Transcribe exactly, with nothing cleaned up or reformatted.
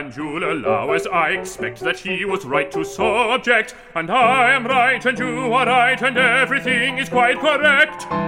and you'll allow, as I expect, that he was right to subject, and I am right and you are right and everything is quite correct.